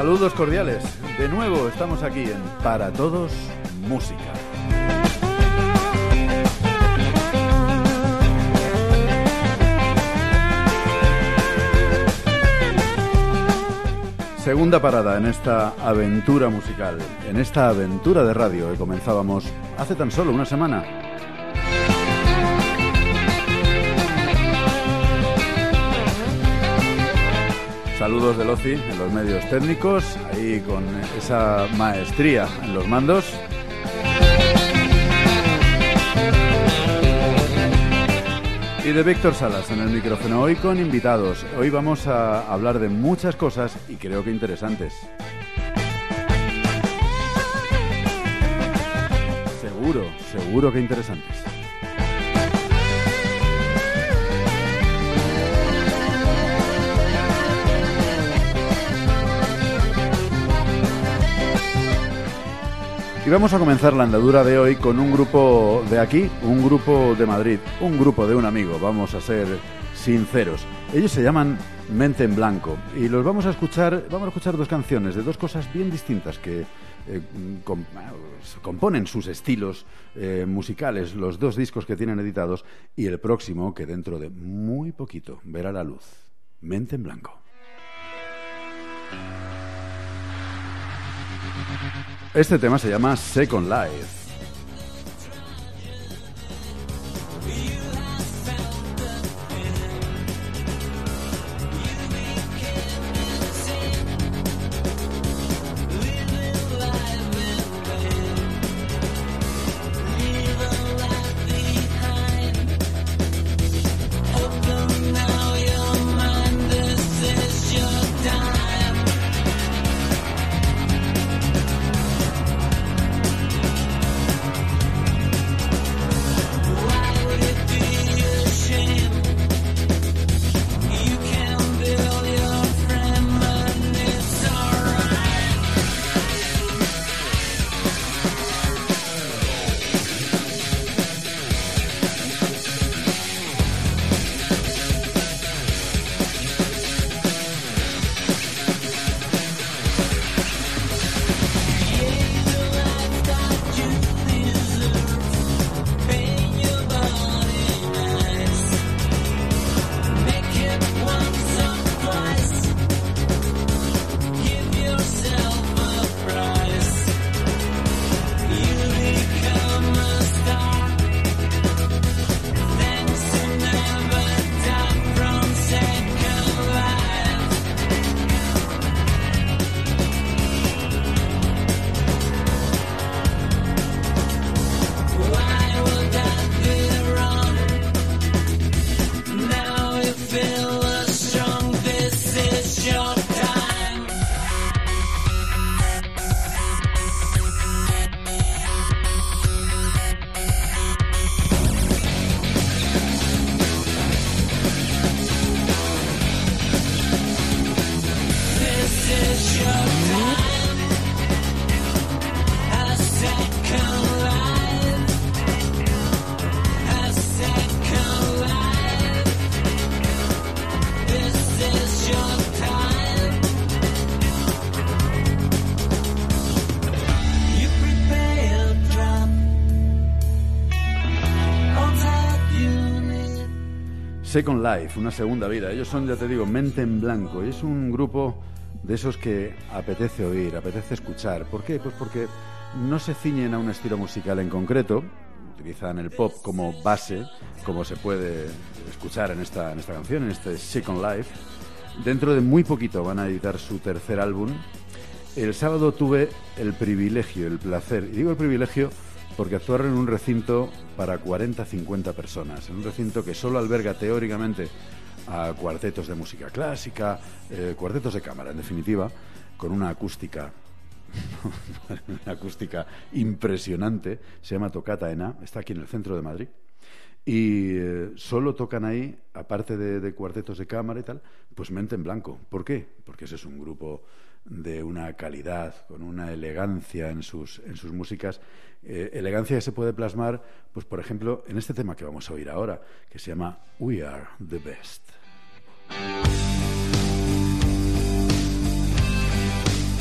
Saludos cordiales. De nuevo estamos aquí en Para Todos Música. Segunda parada en esta aventura musical, en esta aventura de radio que comenzábamos hace tan solo una semana. Saludos de Loci en los medios técnicos, ahí con esa maestría en los mandos. Y de Víctor Salas en el micrófono, hoy con invitados. Hoy vamos a hablar de muchas cosas y creo que interesantes. Seguro que interesantes. Y vamos a comenzar la andadura de hoy con un grupo de aquí, un grupo de Madrid, un grupo de un amigo, vamos a ser sinceros. Ellos se llaman Mente en Blanco y los vamos a escuchar dos canciones de dos cosas bien distintas que componen sus estilos musicales, los dos discos que tienen editados y el próximo que dentro de muy poquito verá la luz. Mente en Blanco. Este tema se llama Second Life. Second Life, una segunda vida. Ellos son, ya te digo, Mente en Blanco. Y es un grupo de esos que apetece oír, apetece escuchar. ¿Por qué? Pues porque no se ciñen a un estilo musical en concreto. Utilizan el pop como base, como se puede escuchar en esta canción, en este Second Life. Dentro de muy poquito van a editar su tercer álbum. El sábado tuve el privilegio, el placer, y digo el privilegio porque actuaron en un recinto para 40-50 personas, en un recinto que solo alberga teóricamente a cuartetos de música clásica, cuartetos de cámara, en definitiva, con una acústica impresionante. Se llama Toccata en A, está aquí en el centro de Madrid. Y solo tocan ahí, aparte de cuartetos de cámara y tal, pues Mente en Blanco. ¿Por qué? Porque ese es un grupo de una calidad, con una elegancia en sus músicas, elegancia que se puede plasmar, pues por ejemplo, en este tema que vamos a oír ahora, que se llama We Are the Best.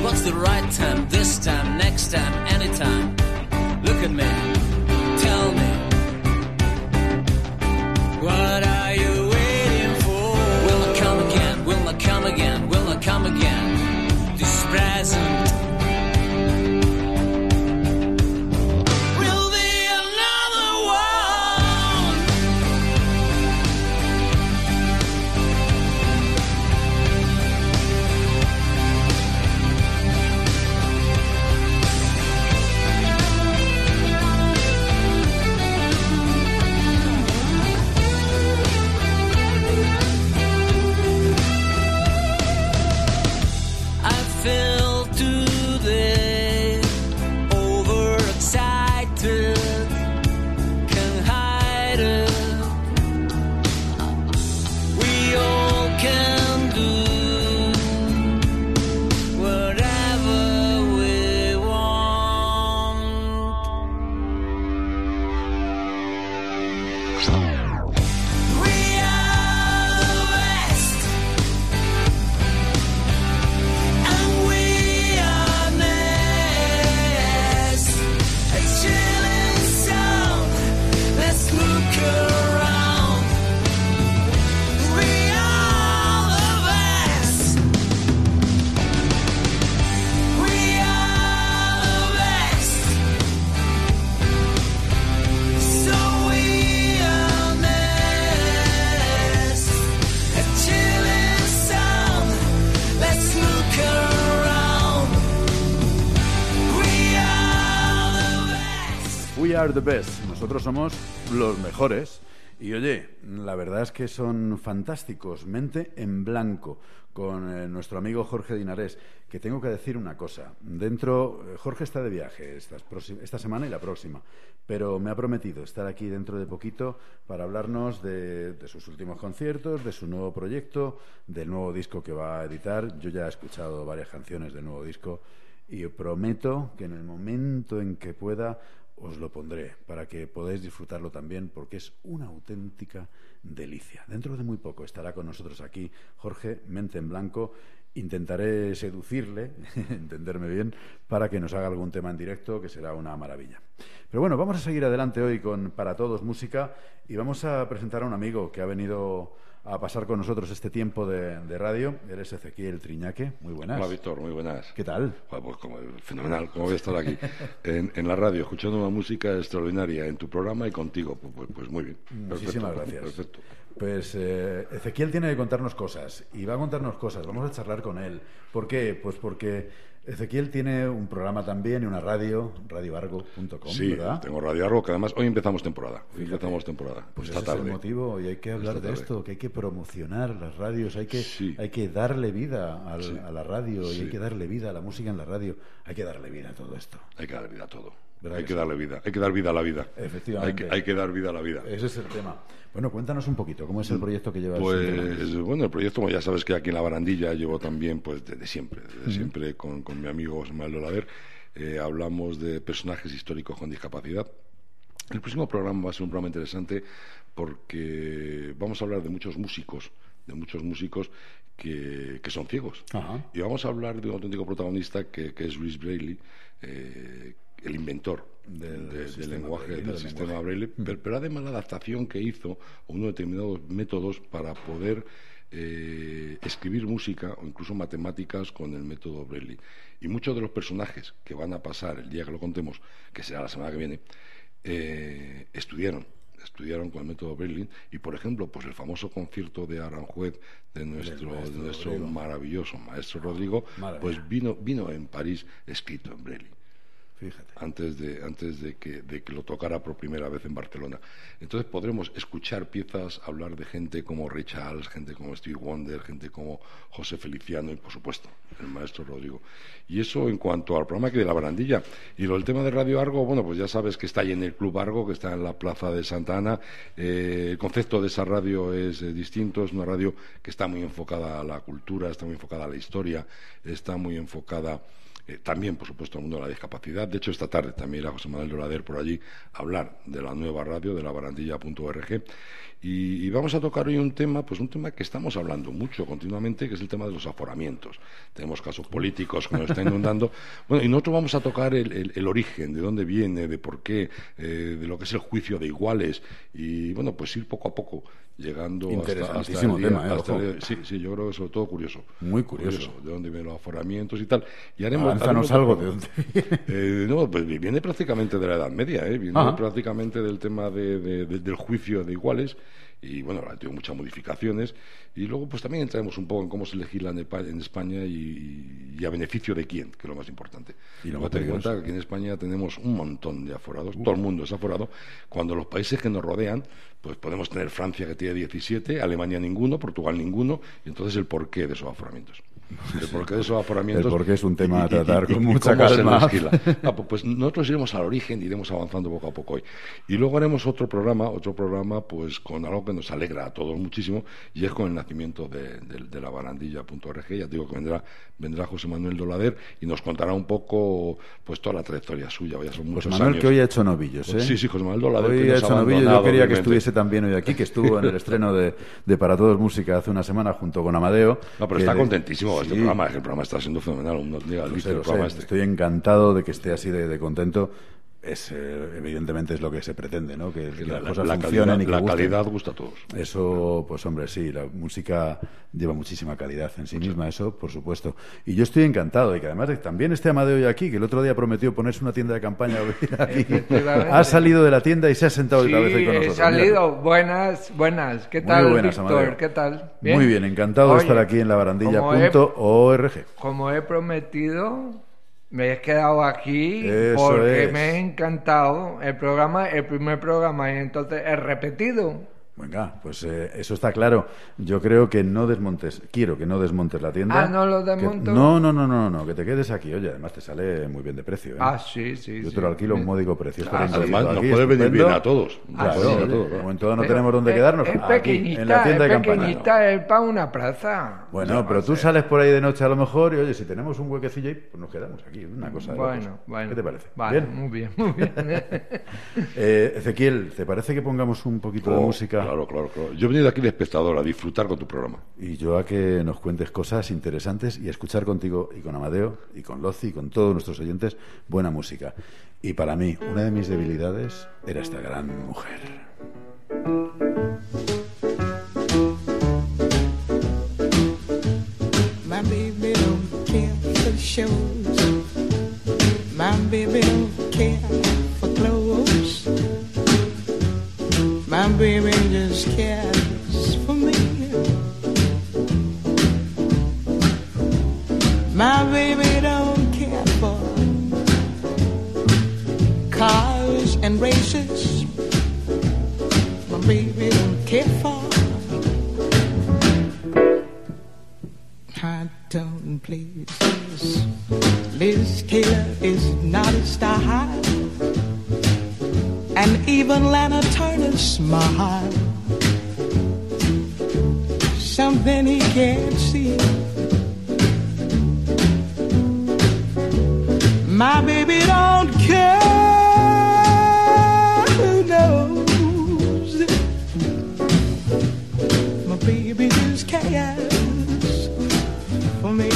What's the right time? This time, next time, anytime. Look at me, tell me. What are you waiting for? Will I come again? Will I come again? Will I come again? This present. Will be another one. I feel today overexcited, can't hide it. We all can do whatever we want. We are the best. And we are next. A chilling sound. Let's look around. We are the best. We are the best. So we are next. A chilling sound. Let's look around. We are the best. We are the best. Nosotros somos los mejores. Y oye, la verdad es que son fantásticos. Mente en Blanco, con nuestro amigo Jorge Dinarés. Que tengo que decir una cosa. Jorge está de viaje esta semana y la próxima. Pero me ha prometido estar aquí dentro de poquito para hablarnos de sus últimos conciertos, de su nuevo proyecto, del nuevo disco que va a editar. Yo ya he escuchado varias canciones del nuevo disco y prometo que en el momento en que pueda os lo pondré para que podáis disfrutarlo también, porque es una auténtica delicia. Dentro de muy poco estará con nosotros aquí Jorge, Mente en Blanco. Intentaré seducirle, entenderme bien, para que nos haga algún tema en directo, que será una maravilla. Pero bueno, vamos a seguir adelante hoy con Para Todos Música y vamos a presentar a un amigo que ha venido a pasar con nosotros este tiempo de radio. Él es Ezequiel Triñaque. Muy buenas. Hola, Víctor, muy buenas. ¿Qué tal? Pues fenomenal, como voy a estar aquí en la radio, escuchando una música extraordinaria en tu programa y contigo. Pues muy bien. Muchísimas gracias. Perfecto. Pues Ezequiel tiene que contarnos cosas y va a contarnos cosas. Vamos a charlar con él. ¿Por qué? Pues porque Ezequiel tiene un programa también y una radio, radioargo.com, sí, ¿verdad? Tengo Radio Argo, que además hoy empezamos temporada. Pues esta ese tarde. es el motivo y hay que hablar de esto, que hay que promocionar las radios, hay que darle vida a la radio y hay que darle vida a la música en la radio. Hay que darle vida a todo esto. Hay que darle vida a todo. ¿Verdad Hay que que sí? darle vida. Hay que dar vida a la vida. Efectivamente. Hay que dar vida a la vida. Ese es el tema. Bueno, cuéntanos un poquito, ¿cómo es el proyecto que llevas? Pues bueno, el proyecto, como ya sabes que aquí en La Barandilla llevo también pues desde siempre con mi amigo Osmael Olaver, hablamos de personajes históricos con discapacidad. El próximo programa va a ser un programa interesante porque vamos a hablar de muchos músicos que son ciegos. Ajá. Y vamos a hablar de un auténtico protagonista que es Louis Braille, el inventor del lenguaje, del sistema Braille, pero además la adaptación que hizo a unos determinados métodos para poder escribir música o incluso matemáticas con el método Braille. Y muchos de los personajes que van a pasar el día que lo contemos, que será la semana que viene, estudiaron con el método Braille y, por ejemplo, pues el famoso concierto de Aranjuez de nuestro maravilloso maestro Rodrigo, pues vino en París escrito en Braille. Fíjate. Antes de que lo tocara por primera vez en Barcelona. Entonces podremos escuchar piezas, hablar de gente como Ray Charles, gente como Stevie Wonder, gente como José Feliciano y, por supuesto, el maestro Rodrigo. Y eso en cuanto al programa aquí de La Barandilla. Y el tema de Radio Argo, bueno, pues ya sabes que está ahí en el Club Argo, que está en la Plaza de Santa Ana. El concepto de esa radio es distinto, es una radio que está muy enfocada a la cultura, está muy enfocada a la historia, está muy enfocada también, por supuesto, al mundo de la discapacidad. oportunidad, de hecho esta tarde también irá José Manuel Dolader por allí a hablar de la nueva radio, de labarandilla.org, y vamos a tocar hoy un tema que estamos hablando mucho continuamente, que es el tema de los aforamientos. Tenemos casos políticos que nos están inundando, bueno, y nosotros vamos a tocar el origen, de dónde viene, de por qué, de lo que es el juicio de iguales, y bueno, pues ir poco a poco llegando hasta el día, tema, sí, yo creo que sobre todo curioso. Muy curioso. De dónde vienen los aforamientos y tal. Y haremos algo de dónde viene. No, pues viene prácticamente de la Edad Media, viene prácticamente del tema del juicio de iguales. Y bueno, ahora tiene muchas modificaciones. Y luego pues también entraremos un poco en cómo se legisla en España y a beneficio de quién, que es lo más importante. Y luego ten en cuenta que aquí en España tenemos un montón de aforados, todo el mundo es aforado, cuando los países que nos rodean, pues podemos tener Francia que tiene 17, Alemania ninguno, Portugal ninguno, y entonces el porqué de esos aforamientos. El porqué de esos aforamientos. El porqué es un tema a tratar con y mucha cómo calma. Se legisla. Pues nosotros iremos al origen, iremos avanzando poco a poco hoy. Y luego haremos otro programa pues con algo que nos alegra a todos muchísimo, y es con el nacimiento de labarandilla.org. Ya digo que vendrá José Manuel Dolader y nos contará un poco pues toda la trayectoria suya. Ya son muchos José Manuel años. que hoy ha hecho novillos, ¿eh? Sí, José Manuel Dolader. Hoy ha hecho novillos. Yo quería que estuviese también hoy aquí, que estuvo en el estreno de Para Todos Música hace una semana junto con Amadeo. No, pero está contentísimo este programa, el programa está siendo fenomenal. Estoy encantado de que esté así de contento. Evidentemente es lo que se pretende, ¿no? Que las cosas funcionen y que la gusten. calidad gusta a todos. Eso, pues hombre, sí, la música lleva muchísima calidad en sí misma, eso por supuesto. Y yo estoy encantado, y que además también esté Amadeo hoy aquí, que el otro día prometió ponerse una tienda de campaña aquí. Ha salido de la tienda y se ha sentado otra vez ahí con nosotros. Sí, he salido. Buenas. ¿Qué tal, buenas, Víctor? Amadeo. ¿Qué tal? ¿Bien? Muy bien, encantado de estar aquí en labarandilla.org. Como he prometido, me he quedado aquí Eso porque es. me ha encantado el primer programa, y entonces he repetido. Venga, pues eso está claro. Yo creo que quiero que no desmontes la tienda. Ah, ¿no lo desmonto? No, que te quedes aquí. Oye, además te sale muy bien de precio, ¿eh? Ah, sí. Yo te lo alquilo a un módico precio. Además, nos puede venir bien a todos. Claro, de momento no tenemos dónde quedarnos. Es Aquí, en la tienda de campaña. pequeñita, es para una plaza. Bueno, pero tú sales por ahí de noche a lo mejor y, oye, si tenemos un huequecillo ahí, pues nos quedamos aquí. Una cosa de locos. Bueno. ¿Qué te parece? Vale, ¿Bien? muy bien. Ezequiel, ¿te parece que pongamos un poquito de música? Claro. Yo he venido aquí de espectador a disfrutar con tu programa. Y yo a que nos cuentes cosas interesantes y a escuchar contigo y con Amadeo y con Lozi y con todos nuestros oyentes buena música. Y para mí, una de mis debilidades era esta gran mujer. My baby don't care for shows. My baby don't care for clothes. My baby just cares for me. My baby don't care for cars and races. My baby don't care for high tone places. Liz Taylor is not a star high, and even Lana Turner's smile, something he can't see. My baby don't care, who knows? My baby just cares for me.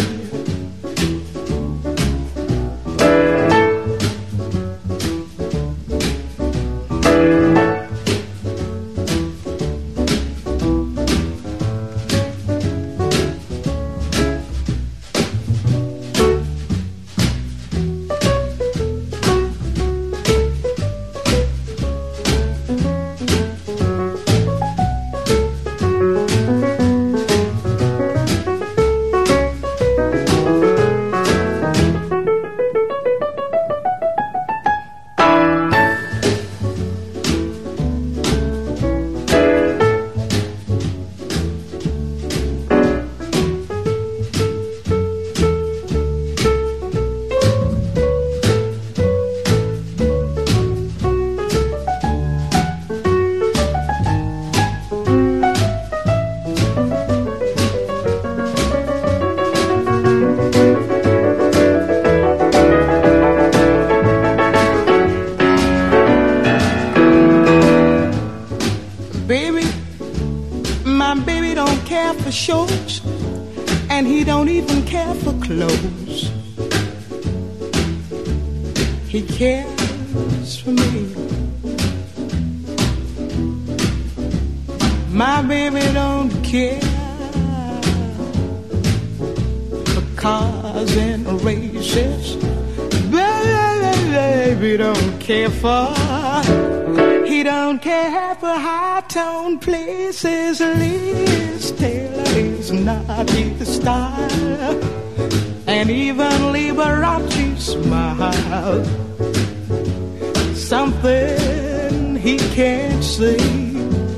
He don't even care for clothes. He cares for me. My baby don't care for cars and races. Baby don't care for. He don't care for high-tone places. Liz Taylor is not his style, and even Liberace smile. Something he can't see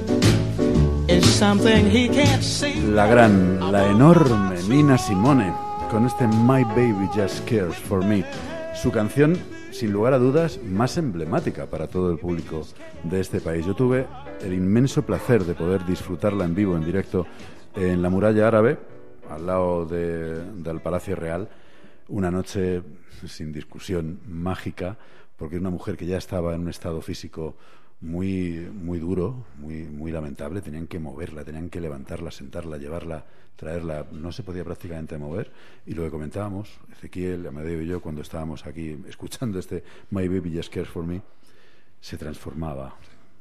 is something he can't see. La gran, la enorme Nina Simone con este My Baby Just Cares For Me. Su canción, sin lugar a dudas, más emblemática para todo el público de este país. Yo tuve el inmenso placer de poder disfrutarla en vivo, en directo, en la Muralla Árabe, al lado del Palacio Real. Una noche, sin discusión, mágica, porque es una mujer que ya estaba en un estado físico muy, muy duro, muy lamentable. Tenían que moverla, tenían que levantarla, sentarla, llevarla, traerla. No se podía prácticamente mover. Y lo que comentábamos, Ezequiel, Amadeo y yo, cuando estábamos aquí escuchando este My Baby Just Cares For Me, se transformaba,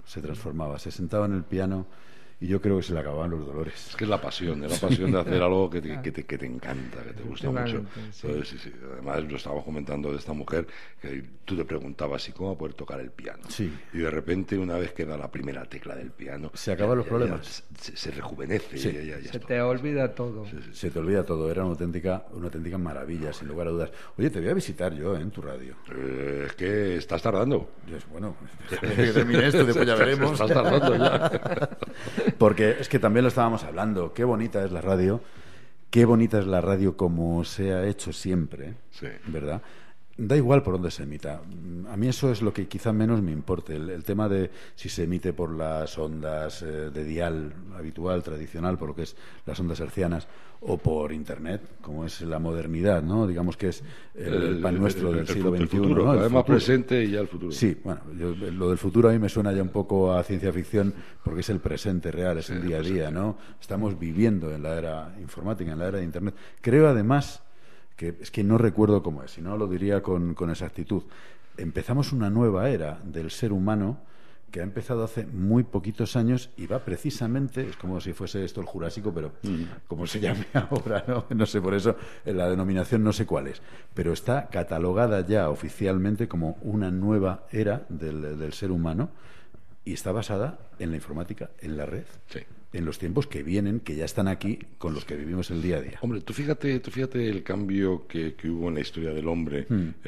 se sentaba en el piano y yo creo que se le acababan los dolores. Es que es la pasión de hacer algo que te encanta, que te gusta mucho. Sí. Entonces, sí. Además, lo estábamos comentando de esta mujer, que tú te preguntabas si cómo poder tocar el piano. Sí. Y de repente, una vez que da la primera tecla del piano, se acaban los problemas. Se rejuvenece. Sí. Ya Se te olvida todo. Sí. Se te olvida todo. Era una auténtica maravilla, sin lugar a dudas. Oye, te voy a visitar yo en tu radio. Es que estás tardando. Bueno, que termine esto, después ya veremos. Estás tardando ya. Porque es que también lo estábamos hablando. Qué bonita es la radio. Qué bonita es la radio como se ha hecho siempre. Sí. ¿Verdad? Da igual por dónde se emita. A mí eso es lo que quizá menos me importe. El tema de si se emite por las ondas de dial habitual, tradicional, por lo que es las ondas hercianas, o por Internet, como es la modernidad, ¿no? Digamos que es el pan nuestro del siglo XXI. Futuro, ¿no? Además presente y ya el futuro. Sí, bueno, lo del futuro a mí me suena ya un poco a ciencia ficción porque es el presente real, es el día a día, ¿no? Estamos viviendo en la era informática, en la era de Internet. Creo además que es que no recuerdo cómo es, si no lo diría con exactitud. Empezamos una nueva era del ser humano que ha empezado hace muy poquitos años y va precisamente, es como si fuese esto el Jurásico, pero como se llame ahora, no sé, por eso la denominación no sé cuál es, pero está catalogada ya oficialmente como una nueva era del ser humano y está basada en la informática, en la red. Sí. En los tiempos que vienen, que ya están aquí, con los que vivimos el día a día. Hombre, tú fíjate el cambio que hubo en la historia del hombre,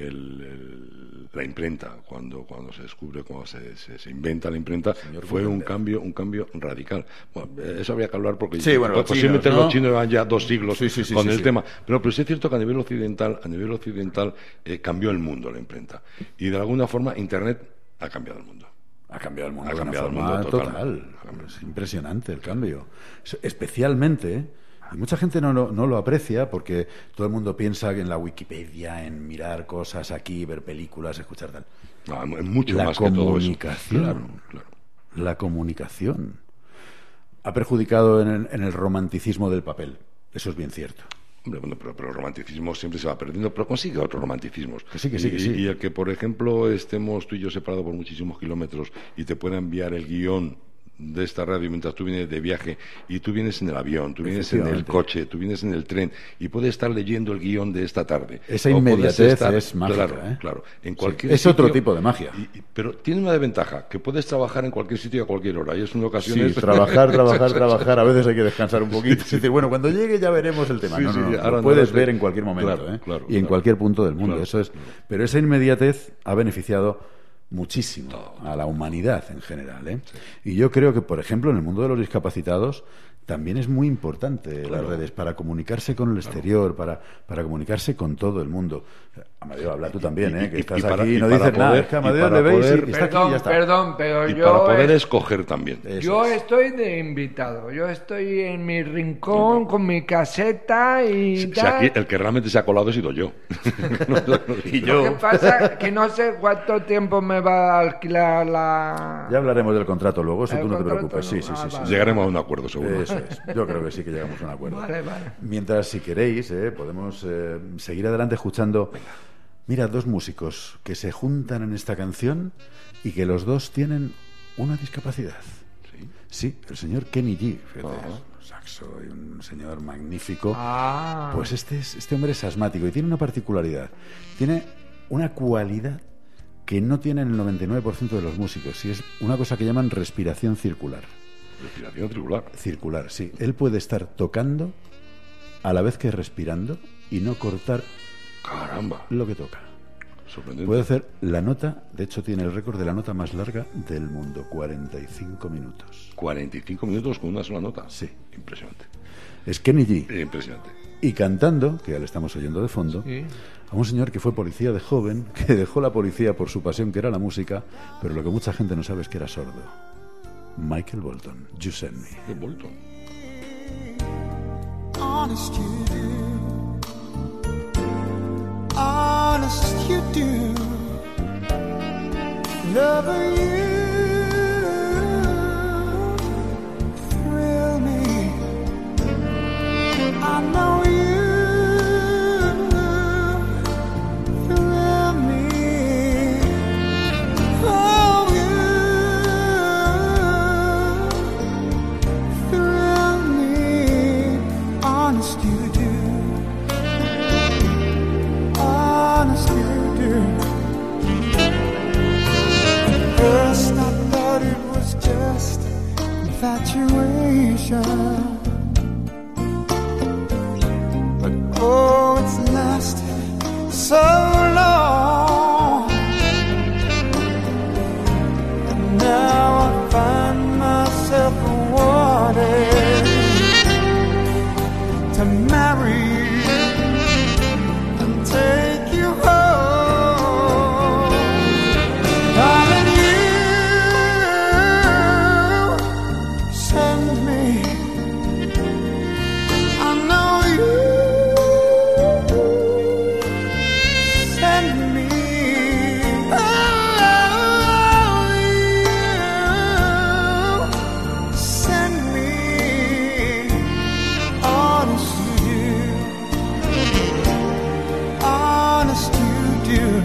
la imprenta, cuando se descubre, cuando se inventa la imprenta, fue un cambio radical. Bueno, eso habría que hablar porque posiblemente los chinos llevan ya 2 siglos con el tema. Pero sí es cierto que a nivel occidental cambió el mundo la imprenta. Y de alguna forma Internet ha cambiado el mundo. Ha cambiado el mundo. Ha de cambiado una el forma mundo total. Es impresionante el cambio. Especialmente, y mucha gente no lo aprecia porque todo el mundo piensa en la Wikipedia, en mirar cosas aquí, ver películas, escuchar tal. No, es mucho La más que todo eso. comunicación. Claro. La comunicación ha perjudicado en el romanticismo del papel. Eso es bien cierto. Hombre, bueno, pero el romanticismo siempre se va perdiendo, pero consigue otros romanticismos. Que sí. Y el que, por ejemplo, estemos tú y yo separados por muchísimos kilómetros y te pueda enviar el guión de esta radio mientras tú vienes de viaje y tú vienes en el avión, tú vienes en el coche, tú vienes en el tren y puedes estar leyendo el guión de esta tarde. Esa inmediatez es mágica. Claro. En cualquier es sitio, otro tipo de magia. Pero tiene una desventaja, que puedes trabajar en cualquier sitio y a cualquier hora. Y es una ocasión. Sí, trabajar. A veces hay que descansar un poquito. Sí. Bueno, cuando llegue ya veremos el tema. Lo puedes ver en cualquier momento. Y en cualquier punto del mundo. Eso es. Pero esa inmediatez ha beneficiado muchísimo a la humanidad en general. Y yo creo que, por ejemplo, en el mundo de los discapacitados también es muy importante las redes para comunicarse con el exterior, para comunicarse con todo el mundo. Amadeo, habla tú también, que estás aquí y no dices nada. Es que Amadeo le veis y está aquí y ya está. Perdón, pero y yo... para poder escoger también. Yo estoy de invitado. Yo estoy en mi rincón con mi caseta y tal. Aquí el que realmente se ha colado he sido yo. Y yo. Lo que pasa es que no sé cuánto tiempo me va a alquilar la... Ya hablaremos del contrato luego, eso tú no te preocupes. Sí. Vale. Llegaremos a un acuerdo, seguro. Eso es. Yo creo que sí que llegamos a un acuerdo. Vale, vale. Mientras, si queréis, podemos seguir adelante escuchando. Mira, dos músicos que se juntan en esta canción y que los dos tienen una discapacidad. Sí, el señor Kenny G, fíjate, es un saxo y un señor magnífico. Pues este hombre es asmático y tiene una particularidad. Tiene una cualidad que no tienen el 99% de los músicos, y es una cosa que llaman respiración circular. Respiración circular. Circular, sí. Él puede estar tocando a la vez que respirando y no cortar Caramba. lo que toca. Sorprendente. Puede hacer la nota, de hecho tiene el récord de la nota más larga del mundo, 45 minutos. 45 minutos con una sola nota. Sí. Impresionante. Es Kenny G. Impresionante. Y cantando, que ya le estamos oyendo de fondo, Sí. a un señor que fue policía de joven, que dejó la policía por su pasión, que era la música, pero lo que mucha gente no sabe es que era sordo. Michael Bolton, You Send Me. Qué Bolton. Honest you do. Honest you do. Lover you thrill me. I know you thrill me. Oh, you thrill me. Honest you do. Honest you do. At first I thought it was just infatuation, but oh, it's lasted so long, and now I find myself wanting to marry you and take you home. Darling, you send me. I know you send me. Oh, you send me. Honest you do. Honest you do.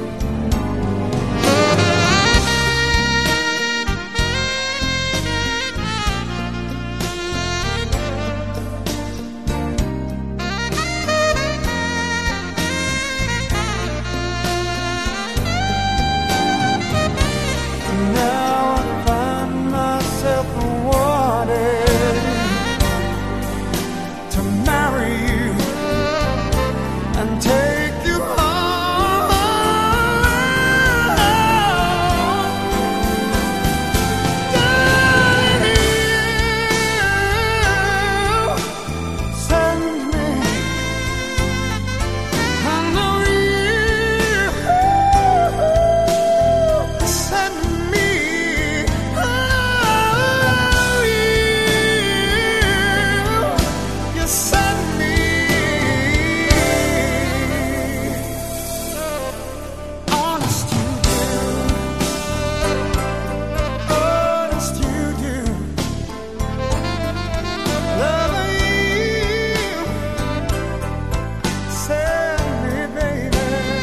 Now I find myself wanting to marry you and take you home. Darling, you send me. I know you send me. Oh, you send me. Honest you do. Honest you do. Loving you. Send me, baby.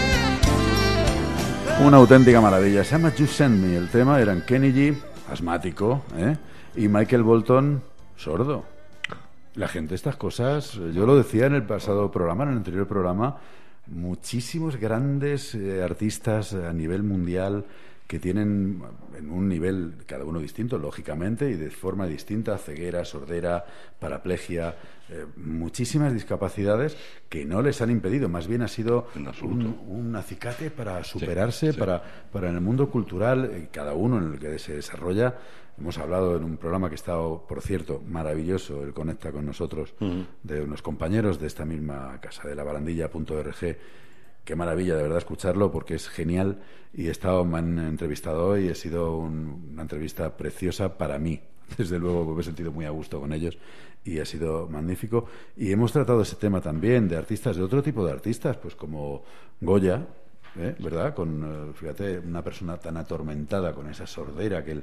Una auténtica maravilla. Se llama You Send Me. El tema eran Kenny G, asmático, y Michael Bolton, sordo. La gente, estas cosas, yo lo decía en el pasado programa, en el anterior programa, muchísimos grandes artistas a nivel mundial que tienen en un nivel cada uno distinto, lógicamente, y de forma distinta, ceguera, sordera, paraplegia, muchísimas discapacidades que no les han impedido, más bien ha sido En absoluto. un acicate para superarse, sí. para en el mundo cultural, cada uno en el que se desarrolla. Hemos hablado en un programa que ha estado, por cierto, maravilloso, el Conecta con nosotros, de unos compañeros de esta misma casa, de labarandilla.org. Qué maravilla, de verdad, escucharlo, porque es genial. Y me han entrevistado hoy, ha sido una entrevista preciosa para mí. Desde luego, me he sentido muy a gusto con ellos y ha sido magnífico. Y hemos tratado ese tema también de artistas, de otro tipo de artistas, pues como Goya, ¿verdad? Fíjate, una persona tan atormentada con esa sordera que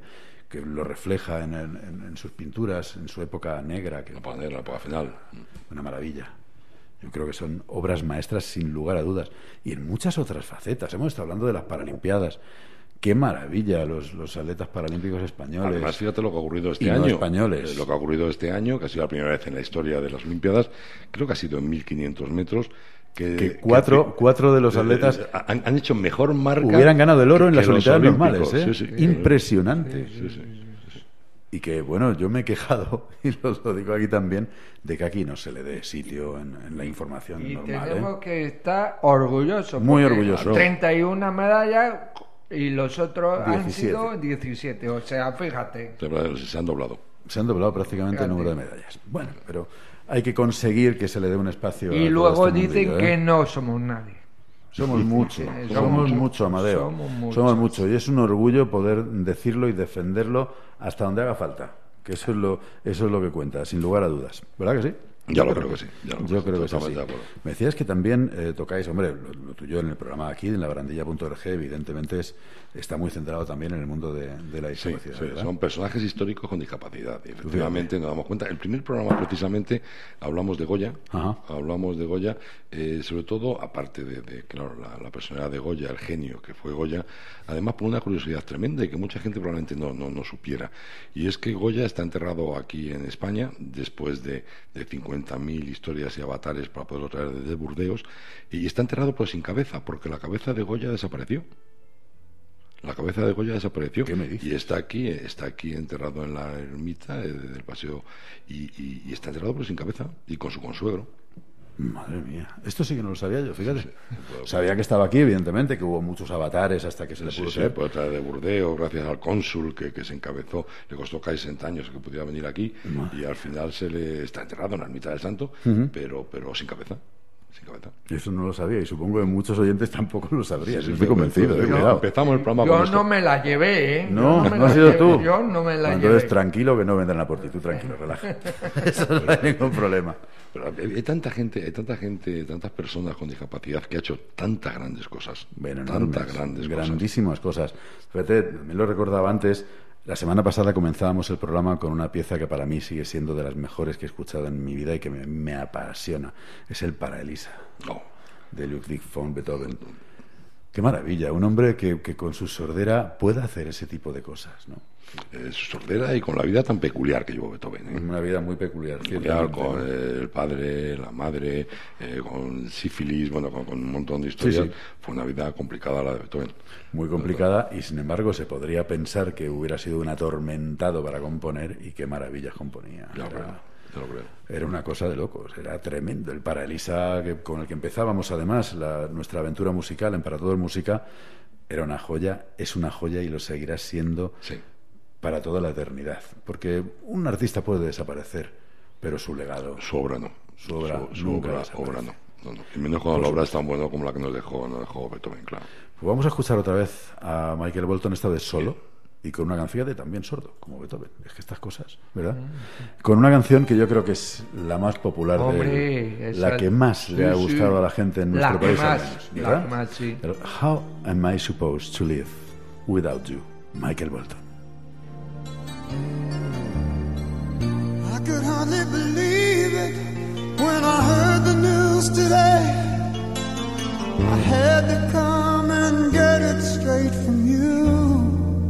que lo refleja en sus pinturas, en su época negra, que La época final. una maravilla. Yo creo que son obras maestras sin lugar a dudas. Y en muchas otras facetas. Hemos estado hablando de las Paralimpiadas. Qué maravilla los atletas paralímpicos españoles. Además, fíjate lo que ha ocurrido este y año. no españoles. Lo que ha ocurrido este año, que ha sido la primera vez en la historia de las Olimpiadas, creo que ha sido en 1500 metros. Que cuatro de los atletas han hecho mejor marca. hubieran ganado el oro en que las los Olimpiadas olímpicos. normales. Sí, sí. Impresionante. Sí. Y que, bueno, yo me he quejado, y lo digo aquí también, de que aquí no se le dé sitio en la información Y normal. tenemos que estar orgullosos. Muy porque orgullosos. 31 medallas y los otros 17. han sido 17. O sea, fíjate. Se han doblado. Se han doblado prácticamente el número de medallas. Bueno, pero hay que conseguir que se le dé un espacio. Y a luego todo este dicen mundillo, que no somos nadie. Somos mucho, Sí, somos mucho, Amadeo. Somos mucho. Y es un orgullo poder decirlo y defenderlo hasta donde haga falta. Que eso es lo que cuenta, sin lugar a dudas. ¿Verdad que sí? Ya lo creo que sí. Yo creo que es así. Totalmente de acuerdo. Me decías que también tocáis, hombre, lo tuyo en el programa aquí, en la barandilla.org, evidentemente está muy centrado también en el mundo de la Sí, discapacidad. sí, ¿verdad? son personajes históricos con discapacidad. Y efectivamente nos damos cuenta. El primer programa precisamente hablamos de Goya. Ajá. Hablamos de Goya, sobre todo, aparte de claro, la personalidad de Goya, el genio que fue Goya, además por una curiosidad tremenda y que mucha gente probablemente no supiera. Y es que Goya está enterrado aquí en España después de 50.000 historias y avatares para poderlo traer desde Burdeos, y está enterrado pero sin cabeza, porque la cabeza de Goya desapareció. La cabeza de Goya desapareció. ¿Qué me dices? Y está aquí enterrado en la ermita del paseo, y está enterrado pero sin cabeza, y con su consuegro. Madre mía, esto sí que no lo sabía yo, fíjate. Sabía que estaba aquí, evidentemente, que hubo muchos avatares hasta que se le pudo Se traer. puede traer de Burdeos gracias al cónsul que se encabezó, le costó casi 60 años que pudiera venir aquí, y al final se le está enterrado en la ermita del Santo, pero sin cabeza. Eso no lo sabía, y supongo que muchos oyentes tampoco lo sabrían. Estoy convencido, cuidado. Empezamos el programa Yo con esto. no me la llevé, ¿eh? No, Yo me no la has sido llevé, tú. Yo no me la Entonces, llevé. tranquilo, que no vendrán a por ti. Tú tranquilo, relaja. Eso no hay ningún problema. Pero hay tanta gente, tantas personas con discapacidad que ha hecho tantas grandes cosas. Bueno, tantas enormes, grandes cosas. grandísimas cosas. Fíjate, me lo recordaba antes. La semana pasada comenzábamos el programa con una pieza que para mí sigue siendo de las mejores que he escuchado en mi vida y que me apasiona. Es el Para Elisa, de Ludwig von Beethoven. Qué maravilla, un hombre que con su sordera pueda hacer ese tipo de cosas, ¿no? Su sordera y con la vida tan peculiar que llevó Beethoven, ¿eh? Una vida muy peculiar, Peculiar, ciertamente, con ¿no? el padre, la madre, con sífilis, con un montón de historias. Sí. Fue una vida complicada la de Beethoven. Muy complicada, y sin embargo se podría pensar que hubiera sido un atormentado para componer, y qué maravillas componía. Ya lo creo. Era una cosa de locos, era tremendo. El Para Elisa, con el que empezábamos además nuestra aventura musical en Para Todo el Música, era una joya, es una joya y lo seguirá siendo Sí. para toda la eternidad. Porque un artista puede desaparecer, pero su legado, Su obra no. Su obra su nunca obra desaparece. no. Y menos cuando la obra es tan buena como la que nos dejó Beethoven, claro. Pues vamos a escuchar otra vez a Michael Bolton, esta vez solo, y con una canción de también sordo, como Beethoven. Es que estas cosas, ¿verdad? Con una canción que yo creo que es la más popular de Hombre, él, la que más le ha gustado a la gente en nuestro La que país. al más, menos, la ¿verdad? que más, sí. El How am I supposed to live without you? Michael Bolton. I could hardly believe it when I heard the news today. I had to come and get it straight from you.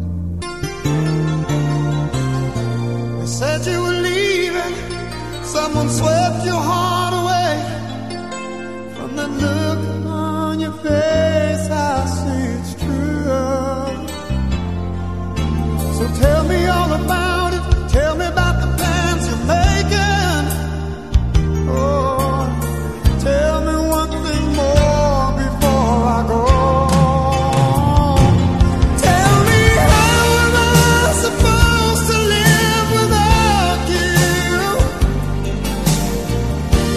They said you were leaving, someone swept your heart away. From the look on your face, I see it's true. So tell me all about it. Tell me about the plans you're making. Oh, tell me one thing more before I go. Tell me, how am I supposed to live without you?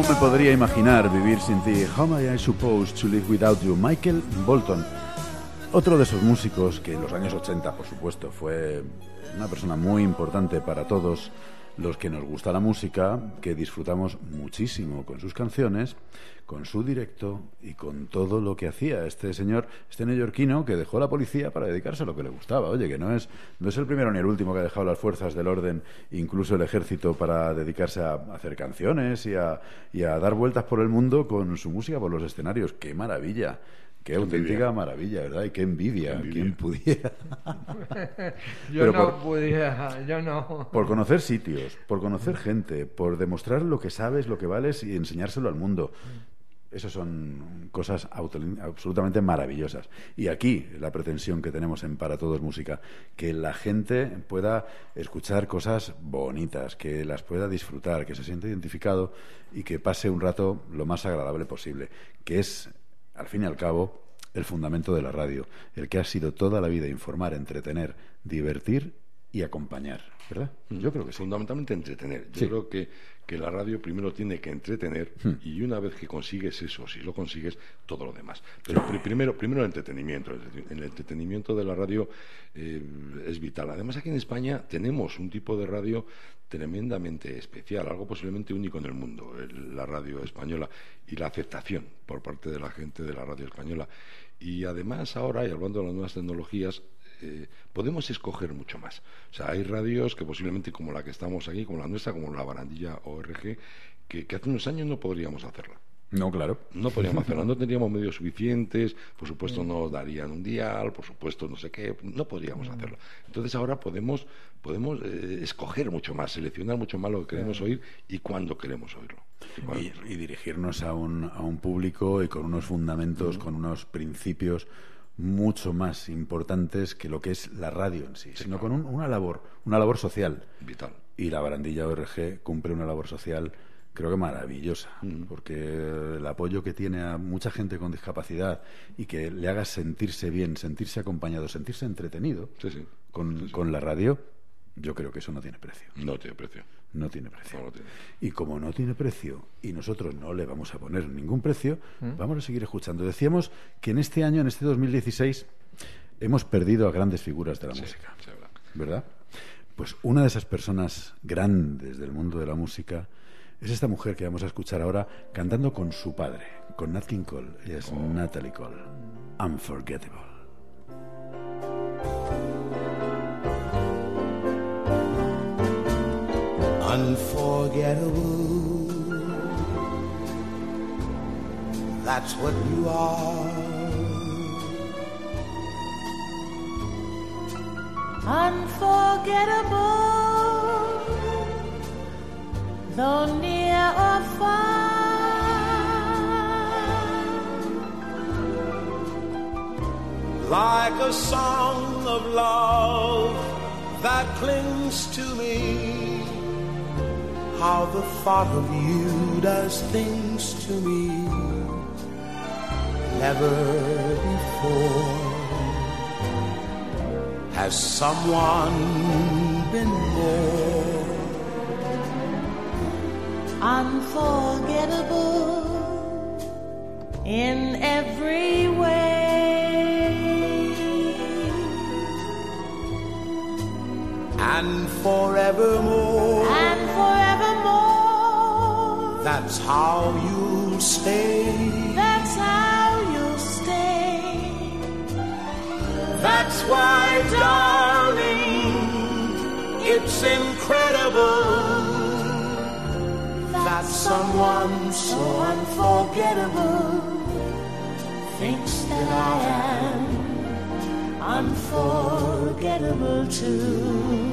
¿Cómo me podría imaginar vivir sin ti? How am I supposed to live without you? Michael Bolton, otro de esos músicos que en los años 80, por supuesto, fue una persona muy importante para todos los que nos gusta la música, que disfrutamos muchísimo con sus canciones, con su directo y con todo lo que hacía este señor, este neoyorquino que dejó la policía para dedicarse a lo que le gustaba. Oye, que no es el primero ni el último que ha dejado las fuerzas del orden, incluso el ejército, para dedicarse a hacer canciones y a dar vueltas por el mundo con su música por los escenarios. ¡Qué maravilla! Qué auténtica maravilla, ¿verdad? Y qué envidia. ¿Quién pudiera? Yo no. Por conocer sitios, por conocer gente, por demostrar lo que sabes, lo que vales y enseñárselo al mundo. Esas son cosas absolutamente maravillosas. Y aquí la pretensión que tenemos en Para Todos Música, que la gente pueda escuchar cosas bonitas, que las pueda disfrutar, que se sienta identificado y que pase un rato lo más agradable posible, que es, al fin y al cabo, el fundamento de la radio, el que ha sido toda la vida informar, entretener, divertir y acompañar, ¿verdad? Yo creo que sí. Fundamentalmente entretener. Yo creo que la radio primero tiene que entretener y una vez que consigues eso, si lo consigues, todo lo demás. Pero primero el entretenimiento. El entretenimiento de la radio es vital. Además, aquí en España tenemos un tipo de radio tremendamente especial, algo posiblemente único en el mundo, la radio española, y la aceptación por parte de la gente de la radio española. Y además ahora, y hablando de las nuevas tecnologías, podemos escoger mucho más. O sea, hay radios que posiblemente, como la que estamos aquí, como la nuestra, como la Barandilla ORG, que hace unos años no podríamos hacerla. No, claro. No podríamos hacerla, no tendríamos medios suficientes, por supuesto no darían un dial, por supuesto no sé qué, no podríamos hacerla. Entonces ahora podemos escoger mucho más, seleccionar mucho más lo que queremos oír y cuándo queremos oírlo. Y dirigirnos a un público y con unos fundamentos, con unos principios mucho más importantes que lo que es la radio en sí, sino con una labor social vital. Y la Barandilla ORG cumple una labor social, creo que maravillosa, porque el apoyo que tiene a mucha gente con discapacidad y que le haga sentirse bien, sentirse acompañado, sentirse entretenido con la radio, yo creo que eso no tiene precio. No tiene precio. No tiene precio. No lo tiene. Y como no tiene precio y nosotros no le vamos a poner ningún precio, vamos a seguir escuchando. Decíamos que en este año, en este 2016, hemos perdido a grandes figuras de la música, ¿verdad? Pues una de esas personas grandes del mundo de la música es esta mujer que vamos a escuchar ahora cantando con su padre, con Nat King Cole. Ella es Natalie Cole. Unforgettable. Unforgettable, that's what you are. Unforgettable, though near or far. Like a song of love that clings to me, how the thought of you does things to me never before. Has someone been more unforgettable in every way and forevermore? And forevermore, that's how you'll stay. that's how you'll stay. That's why, darling, it's incredible that someone so unforgettable Thinks that I am unforgettable too.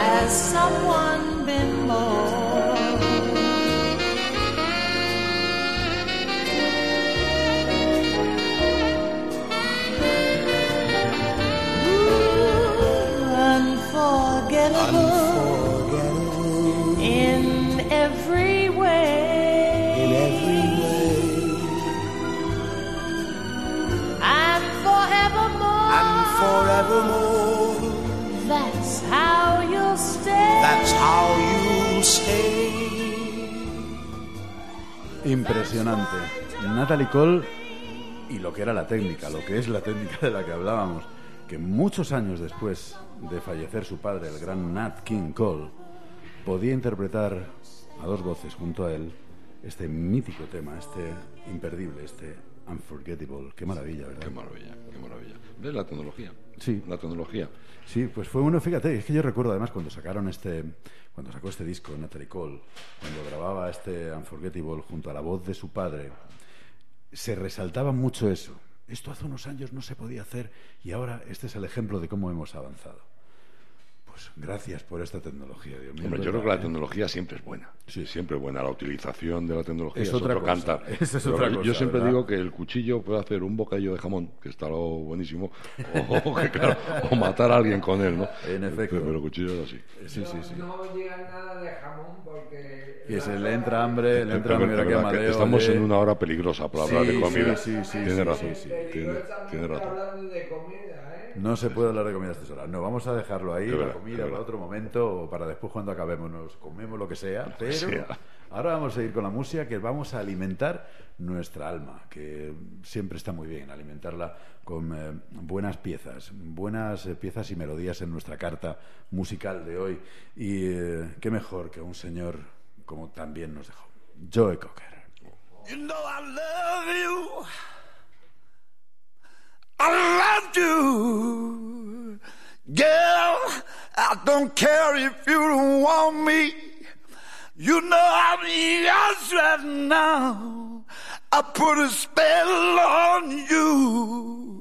Has someone been more? Unforgettable in every way. And forevermore. That's how you'll stay. That's how you'll stay. Impresionante. Natalie Cole y lo que era la técnica, lo que es la técnica de la que hablábamos, que muchos años después de fallecer su padre, el gran Nat King Cole, podía interpretar a dos voces junto a él este mítico tema, este imperdible, este Unforgettable. Qué maravilla, ¿verdad? Qué maravilla, qué maravilla. ¿Ves la tecnología? Sí. La tecnología. Sí, pues fue uno, fíjate, es que yo recuerdo además cuando sacó este disco, Natalie Cole, cuando grababa este Unforgettable junto a la voz de su padre, se resaltaba mucho eso. Esto hace unos años no se podía hacer y ahora este es el ejemplo de cómo hemos avanzado. Pues gracias por esta tecnología, Dios mío. Hombre, yo creo que la tecnología siempre es buena. Sí. Siempre es buena. La utilización de la tecnología Es es otra otro cosa. cantar. Esa es otra cosa, yo siempre ¿verdad? digo que el cuchillo puede hacer un bocadillo de jamón, que está lo buenísimo, o matar a alguien con él, ¿no? En efecto. Pero el cuchillo es así. Sí. No llega nada de jamón porque... Y se le entra hambre, le entra Es hambre, verdad que que Amadeo, estamos oye. en una hora peligrosa para hablar Sí, de comida. sí, Tiene razón. sí. Tiene razón. hablando de comida, ¿eh? No se puede hablar de comida a estas horas. No, vamos a dejarlo ahí, Es la verdad, comida es para verdad. otro momento o para después cuando acabemos. Nos comemos lo que sea, pero sea. ahora vamos a ir con la música, que vamos a alimentar nuestra alma, que siempre está muy bien alimentarla con buenas piezas y melodías en nuestra carta musical de hoy. Y qué mejor que un señor como también nos dejó, Joe Cocker. You know I love you. I love you. Girl, I don't care if you don't want me. You know I'm yours right now. I put a spell on you.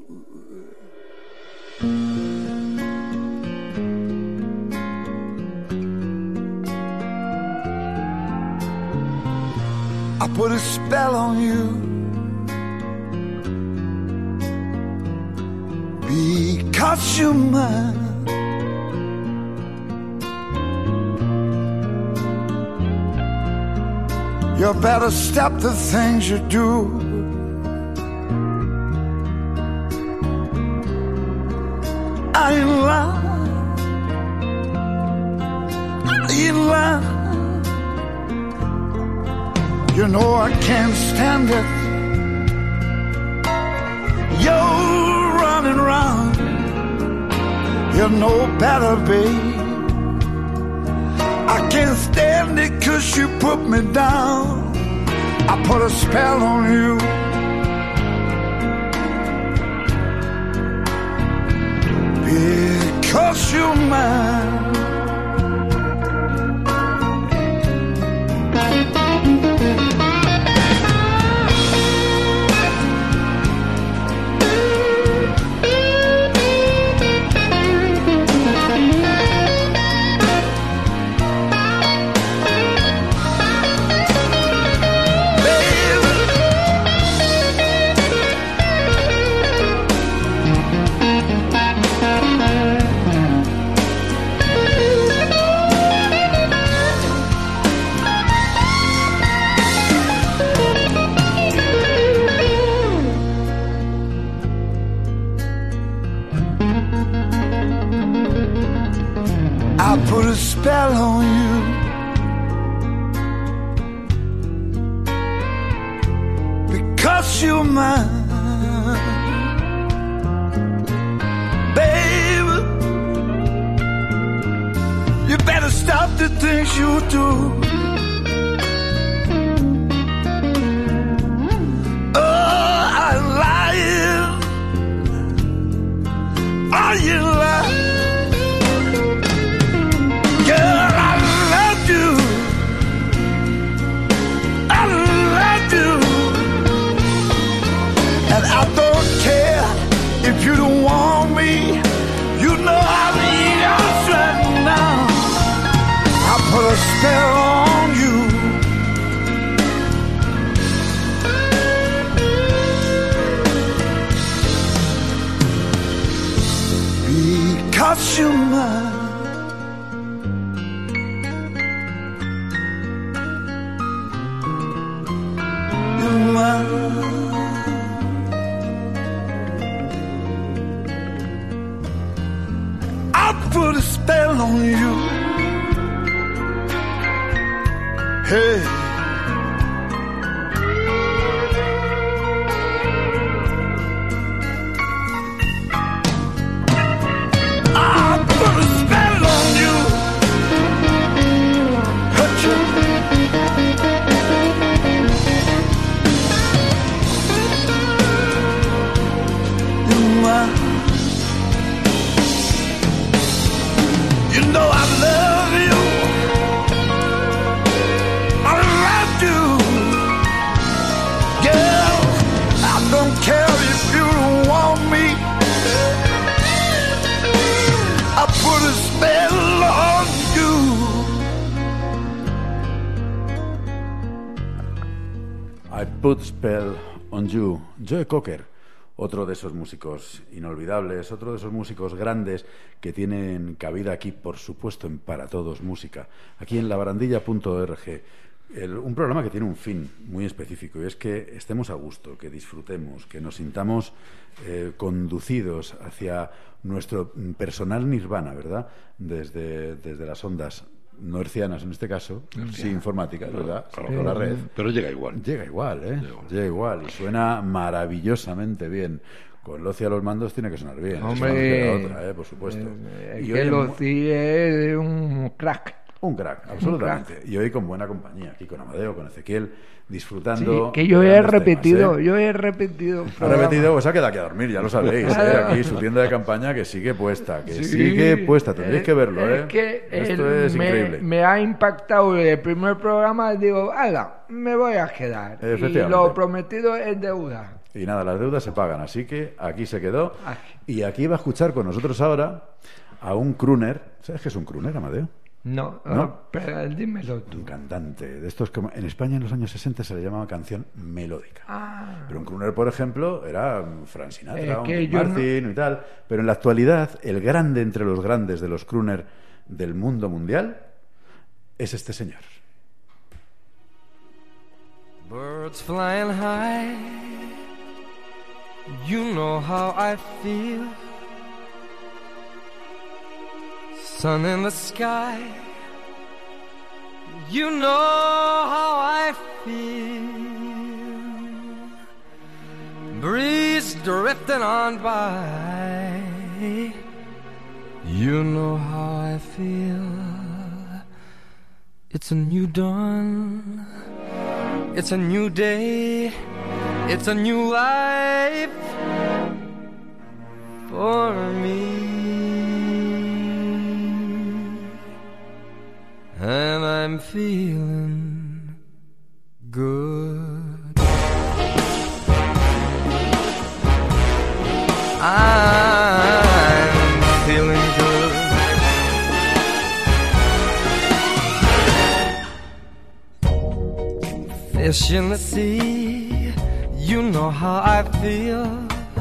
I put a spell on you because you're mine. You better stop the things you do. I ain't lying. I ain't lying. You know I can't stand it. You're running round. You know better, babe. I can't stand it 'cause you put me down. I put a spell on you. Because you're mine. I put a spell on you. Because you're mine. Baby, you better stop the things you do. Oh, I'm lying. Are you lying? Girl, I love you. I love you. And I don't care if you don't want me. You know I'm yours right now. spell on you. Hey. I put a spell on you. Hurt you. You know I love you. I love you. Girl, I don't care if you don't want me. I put a spell on you. I Put Spell on You. Joe Cocker, otro de esos músicos inolvidables, otro de esos músicos grandes que tienen cabida aquí, por supuesto, en Para Todos Música, aquí en labarandilla.org. Un programa que tiene un fin muy específico, y es que estemos a gusto, que disfrutemos, que nos sintamos conducidos hacia nuestro personal nirvana, ¿verdad? Desde las ondas no hercianas, en este caso, sí informáticas, ¿verdad? Claro, Con la red. pero llega igual. Llega igual, ¿eh? Llega igual. Y suena maravillosamente bien. Con Loci a los mandos tiene que sonar bien. Hombre, es una otra, por supuesto. Y que hoy Loci es un crack. un crack, absolutamente. Y hoy con buena compañía, aquí con Amadeo, con Ezequiel, disfrutando. Sí, que yo de he grandes repetido, temas, ¿eh? yo he repetido. Ha repetido, pues ha quedado aquí a dormir, ya lo sabéis. Aquí su tienda de campaña que sigue puesta, sigue puesta, tendréis que verlo, ¿eh? Es que esto es increíble. me ha impactado el primer programa, digo, ¡hala! Me voy a quedar. Y Efectivamente. lo prometido es deuda. Y nada, las deudas se pagan, así que aquí se quedó. Aquí. Y aquí va a escuchar con nosotros ahora a un crooner. ¿Sabes qué es un crooner, Amadeo? No, ¿No? pero dímelo tú. Un cantante de estos que en España en los años 60 se le llamaba canción melódica. Ah. Pero un crooner, por ejemplo, era Frank Sinatra, que un yo Martin y tal. Pero en la actualidad, el grande entre los grandes de los crooner del mundo mundial es este señor. Birds flying high, you know how I feel. Sun in the sky, you know how I feel. Breeze drifting on by, you know how I feel. It's a new dawn, it's a new day, it's a new life for me. And I'm feeling good. I'm feeling good. Fish in the sea, you know how I feel.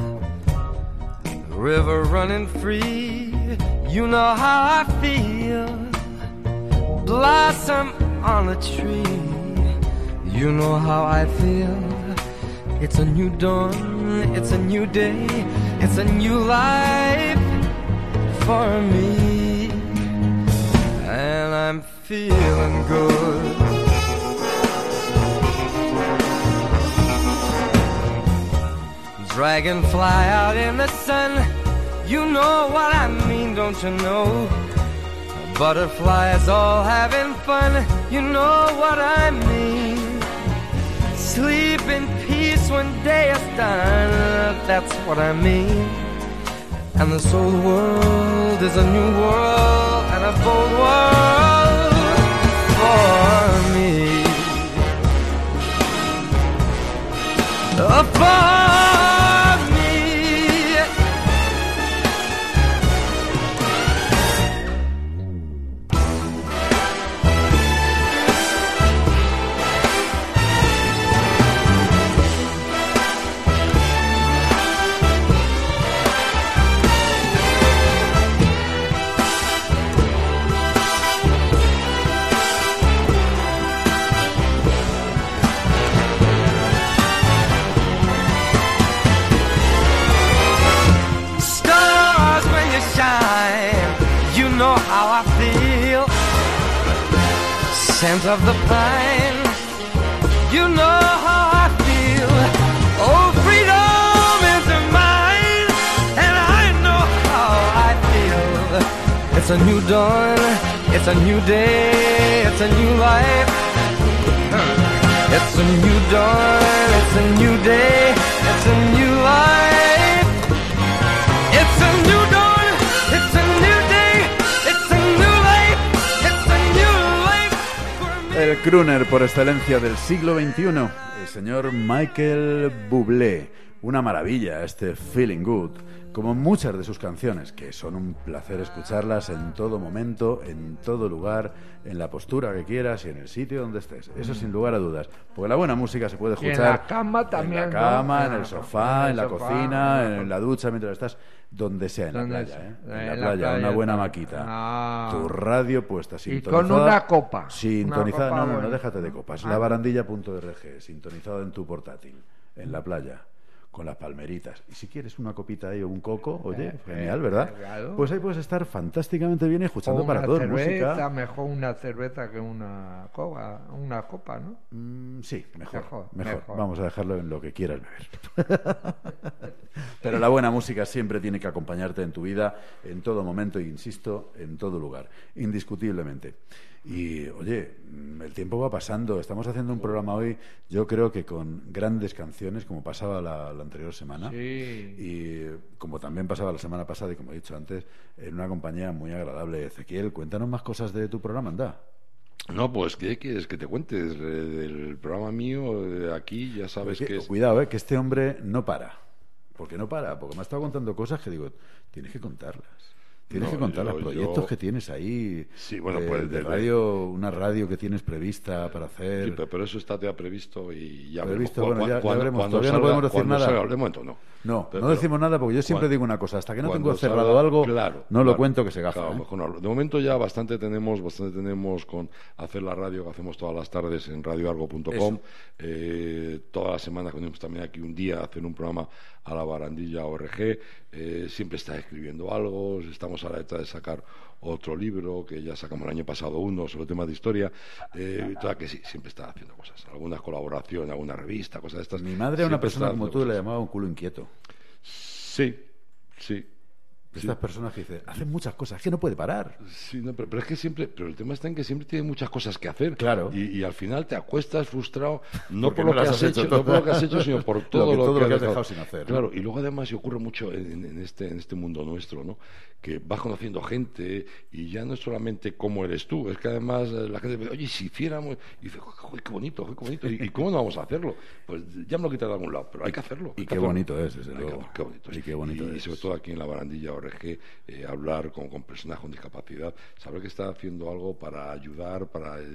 River running free, you know how I feel. Blossom on a tree, you know how I feel. It's a new dawn, it's a new day, it's a new life for me. And I'm feeling good. Dragonfly out in the sun, you know what I mean, don't you know? Butterflies all having fun, you know what I mean. Sleep in peace when day is done, that's what I mean. And this old world is a new world and a bold world for me. For scent of the pine. You know how I feel. Oh, freedom is mine, and I know how I feel. It's a new dawn, it's a new day, it's a new life. It's a new dawn, it's a new day, it's a new life. It's a new dawn, it's a new day, it's a new life, it's a new life for me. El crooner por excelencia del siglo XXI, el señor Michael Bublé. Una maravilla este Feeling Good, como muchas de sus canciones, que son un placer escucharlas en todo momento, en todo lugar, en la postura que quieras y en el sitio donde estés. Eso sin lugar a dudas, porque la buena música se puede escuchar en la cama también, en la cama, ¿no? en el sofá, en la cocina, en la ducha, mientras estás donde sea, en la playa, en la playa, una buena maquita, tu radio puesta, sintonizada, y con una copa, sintonizada, una copa no, déjate de copas, la barandilla.org, sintonizada en tu portátil, en la playa, con las palmeritas. Y si quieres una copita ahí o un coco, oye, genial, ¿verdad? Claro. Pues ahí puedes estar fantásticamente bien escuchando para todos música. Mejor una cerveza que una copa, ¿no? Sí, mejor. Mejor. Vamos a dejarlo en lo que quieras beber. Pero la buena música siempre tiene que acompañarte en tu vida, en todo momento, e insisto, en todo lugar, indiscutiblemente. Y, oye, el tiempo va pasando. Estamos haciendo un programa hoy, yo creo que con grandes canciones, como pasaba la anterior semana. Sí. Y como también pasaba la semana pasada, y como he dicho antes, en una compañía muy agradable. Ezequiel, cuéntanos más cosas de tu programa, anda. No, pues, ¿qué quieres que te cuentes? Del programa mío, aquí, ya sabes que es... Cuidado, que este hombre no para. Porque no para, porque me ha estado contando cosas que digo, tienes que contarlas. Tienes que contar los proyectos que tienes ahí. Sí, bueno, pues de radio, una radio que tienes prevista para hacer. Sí, pero eso está ya previsto y ya previsto, veremos. Bueno, ya veremos. Todavía salga, no podemos decir nada. Salga, de momento no. No decimos nada porque yo siempre digo una cosa, hasta que no tengo cerrado salga, algo, claro, lo cuento que se gafa. Claro, mejor no. De momento ya bastante tenemos con hacer la radio que hacemos todas las tardes en radioargo.com. Todas las semanas tenemos también aquí un día a hacer un programa a la barandilla ORG. Siempre está escribiendo algo, estamos a la etapa de sacar otro libro que ya sacamos el año pasado uno sobre temas de historia, toda que sí, siempre está haciendo cosas, alguna colaboración, alguna revista, cosas de estas. Mi madre a una persona como tú le llamaba un culo inquieto. Sí. Estas personas que dicen, hacen muchas cosas, es que no puede parar. Sí, no, pero es que siempre, pero el tema está en que siempre tiene muchas cosas que hacer. Claro. Y al final te acuestas frustrado, no por lo que has hecho, no por lo que has hecho, sino por todo lo que has dejado sin hacer. Claro, y luego además se ocurre mucho en este mundo nuestro, ¿no? Que vas conociendo gente y ya no es solamente cómo eres tú, es que además la gente dice, oye, si hiciéramos, y dice, ¡joder, qué bonito! ¿Y cómo no vamos a hacerlo? Pues ya me lo quitas de algún lado, pero hay que hacerlo. Y qué bonito es, desde luego. Qué bonito es. Y qué bonito es. Y sobre todo aquí en la barandilla ORG, hablar con personas con discapacidad, saber que está haciendo algo para ayudar,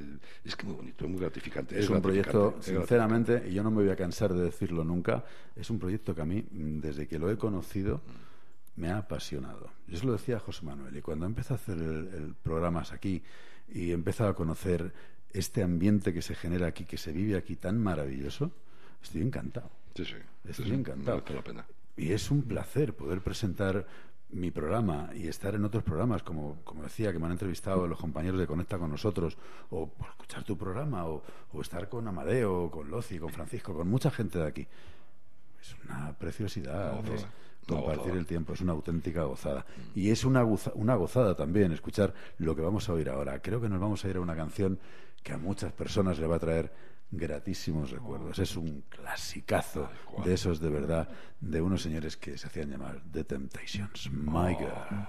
es que muy bonito, es muy gratificante. Es un proyecto, sinceramente, y yo no me voy a cansar de decirlo nunca, es un proyecto que a mí, desde que lo he conocido, me ha apasionado. Yo se lo decía a José Manuel, y cuando empecé a hacer el programas aquí y empecé a conocer este ambiente que se genera aquí, que se vive aquí tan maravilloso, estoy encantado. Sí. Estoy encantado. Merece la pena. Y es un placer poder presentar mi programa y estar en otros programas, como decía, que me han entrevistado los compañeros de Conecta con nosotros, o escuchar tu programa, o estar con Amadeo, con Loci, con Francisco, con mucha gente de aquí. Es una preciosidad compartir el tiempo, es una auténtica gozada. Y es una gozada también escuchar lo que vamos a oír ahora. Creo que nos vamos a ir a una canción que a muchas personas le va a traer gratísimos recuerdos. Es un clasicazo de esos de verdad, de unos señores que se hacían llamar The Temptations. My Girl.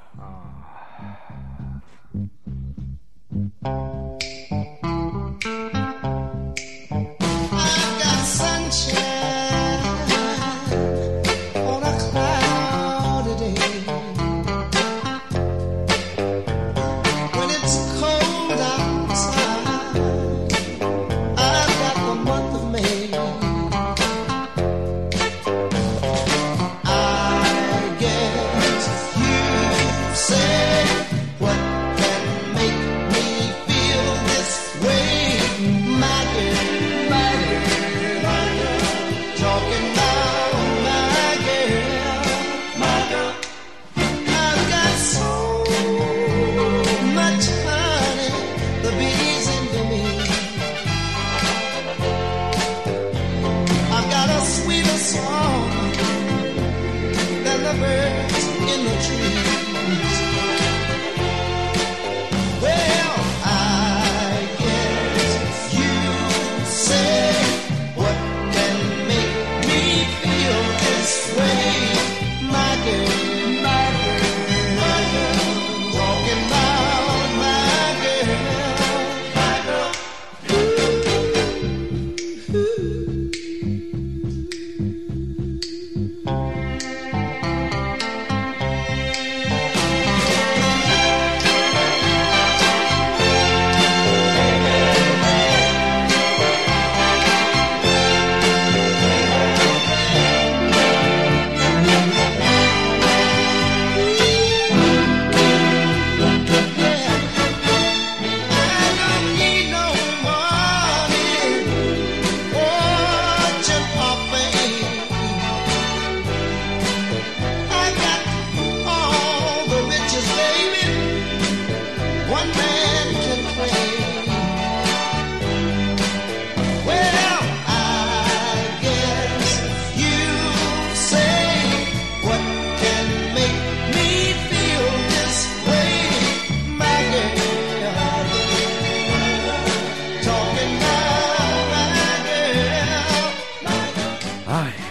What can make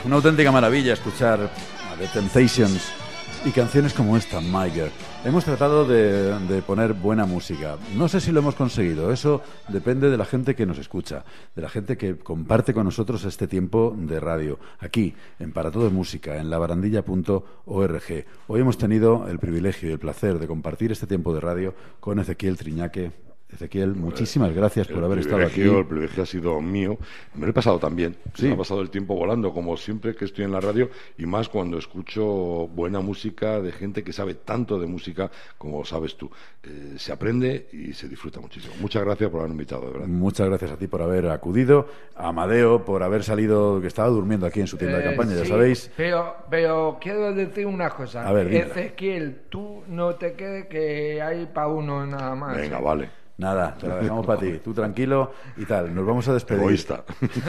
Una auténtica maravilla escuchar a The Temptations y canciones como esta, My Girl. Hemos tratado de poner buena música. No sé si lo hemos conseguido. Eso depende de la gente que nos escucha, de la gente que comparte con nosotros este tiempo de radio. Aquí, en Para Todo es Música, en labarandilla.org. Hoy hemos tenido el privilegio y el placer de compartir este tiempo de radio con Ezequiel Triñaque. Ezequiel, muchísimas gracias por haber estado aquí. El privilegio ha sido mío. Me lo he pasado también. Sí. Me ha pasado el tiempo volando, como siempre que estoy en la radio, y más cuando escucho buena música de gente que sabe tanto de música como sabes tú. Se aprende y se disfruta muchísimo. Muchas gracias por haberme invitado, de verdad. Muchas gracias a ti por haber acudido, a Amadeo por haber salido, que estaba durmiendo aquí en su tienda de campaña, ya sí, sabéis. Pero quiero decir una cosa. A ver, dime. Ezequiel, tú no te quedes que hay para uno nada más. Venga, vale. Nada, te la dejamos para ti. Tú tranquilo y tal. Nos vamos a despedir. Egoísta.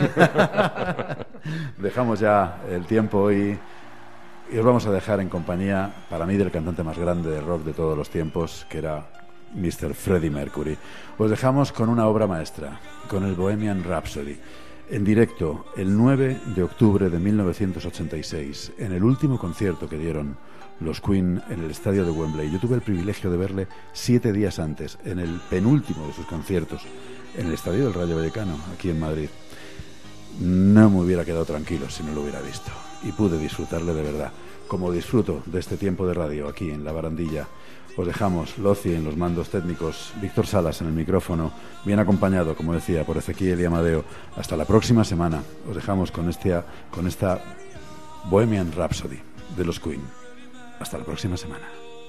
Dejamos ya el tiempo y os vamos a dejar en compañía, para mí, del cantante más grande de rock de todos los tiempos, que era Mr. Freddie Mercury. Os dejamos con una obra maestra, con el Bohemian Rhapsody, en directo el 9 de octubre de 1986, en el último concierto que dieron los Queen en el estadio de Wembley. Yo tuve el privilegio de verle 7 días antes, en el penúltimo de sus conciertos, en el estadio del Rayo Vallecano, aquí en Madrid. No me hubiera quedado tranquilo si no lo hubiera visto, y pude disfrutarle de verdad, como disfruto de este tiempo de radio aquí en La Barandilla. Os dejamos Loci en los mandos técnicos, Víctor Salas en el micrófono, bien acompañado, como decía, por Ezequiel y Amadeo. Hasta la próxima semana. Os dejamos con esta Bohemian Rhapsody de los Queen. Hasta la próxima semana.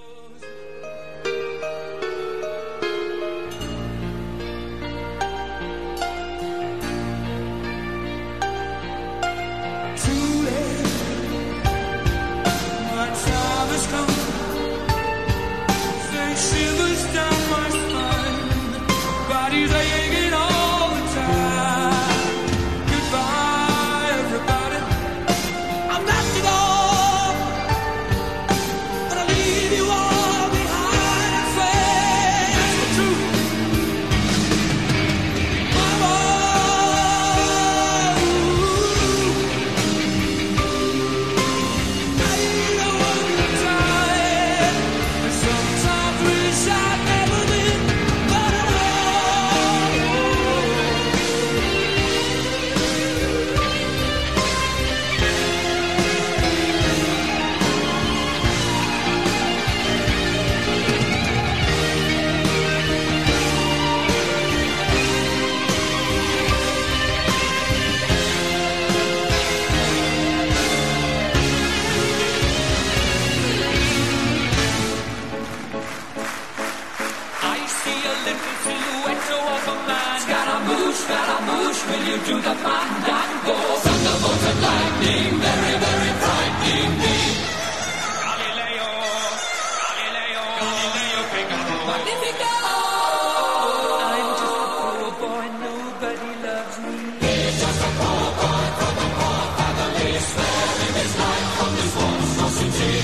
Will you do the fandango? Thunderbolt and lightning, very, very frightening me. Galileo, Galileo, Galileo Figaro. Magnifico! I'm just a poor boy, nobody loves me. He's just a poor boy from a poor family, sparing his life from this monstrosity.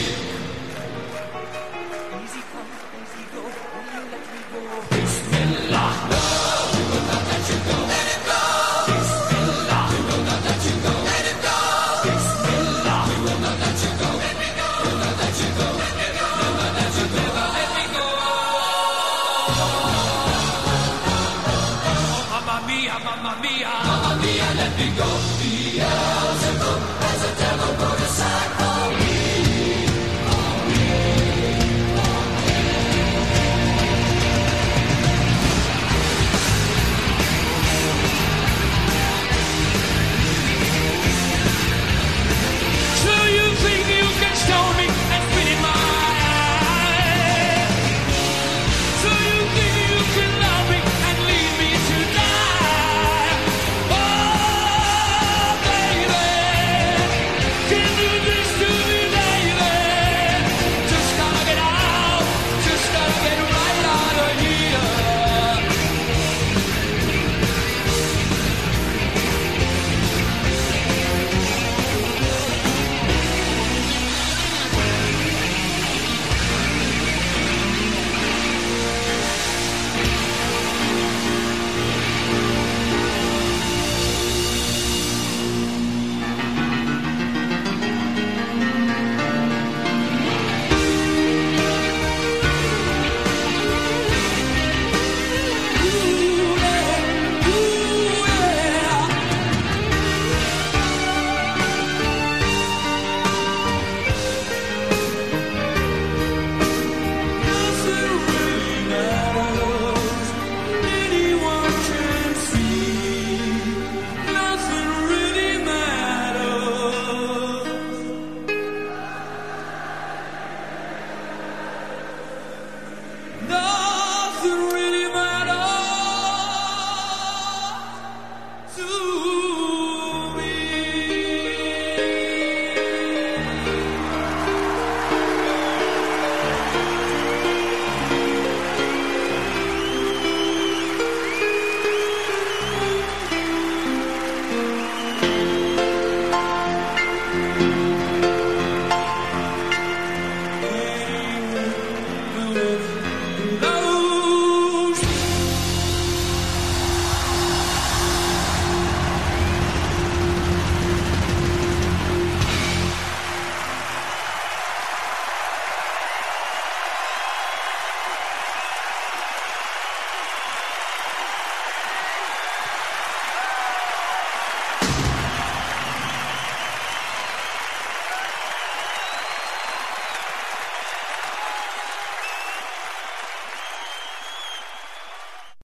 Easy come, easy go, will you let me go? Bismillah, no, we will not let you go. Let it go! Mamma mia, let me go.